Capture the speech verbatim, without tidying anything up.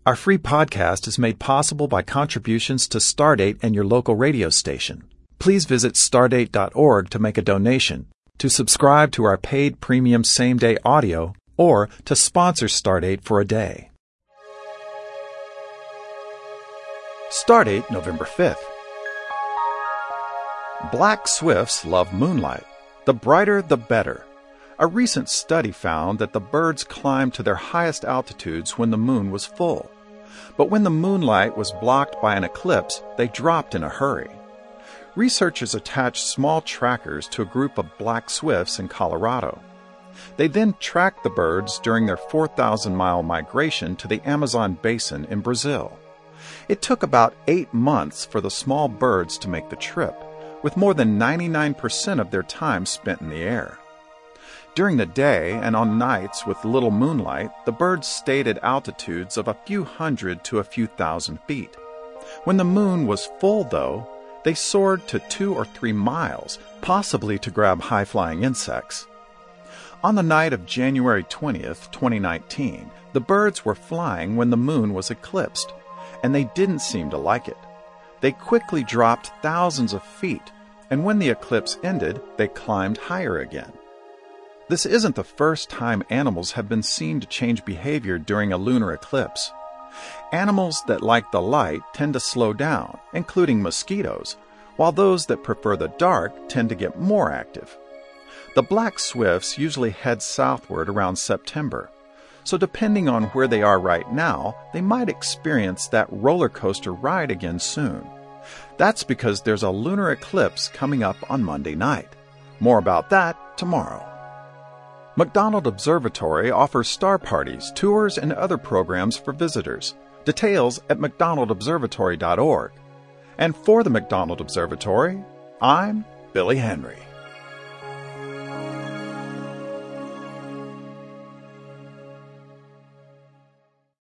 Our free podcast is made possible by contributions to Stardate and your local radio station. Please visit stardate dot org to make a donation, to subscribe to our paid premium same-day audio, or to sponsor Stardate for a day. Stardate, November fifth. Black swifts love moonlight. The brighter, the better. A recent study found that the birds climbed to their highest altitudes when the moon was full. But when the moonlight was blocked by an eclipse, they dropped in a hurry. Researchers attached small trackers to a group of black swifts in Colorado. They then tracked the birds during their four thousand mile migration to the Amazon basin in Brazil. It took about eight months for the small birds to make the trip, with more than ninety-nine percent of their time spent in the air. During the day and on nights with little moonlight, the birds stayed at altitudes of a few hundred to a few thousand feet. When the moon was full, though, they soared to two or three miles, possibly to grab high-flying insects. On the night of January twentieth, twenty nineteen, the birds were flying when the moon was eclipsed, and they didn't seem to like it. They quickly dropped thousands of feet, and when the eclipse ended, they climbed higher again. This isn't the first time animals have been seen to change behavior during a lunar eclipse. Animals that like the light tend to slow down, including mosquitoes, while those that prefer the dark tend to get more active. The black swifts usually head southward around September, so depending on where they are right now, they might experience that roller coaster ride again soon. That's because there's a lunar eclipse coming up on Monday night. More about that tomorrow. McDonald Observatory offers star parties, tours, and other programs for visitors. Details at mcdonald observatory dot org. And for the McDonald Observatory, I'm Billy Henry.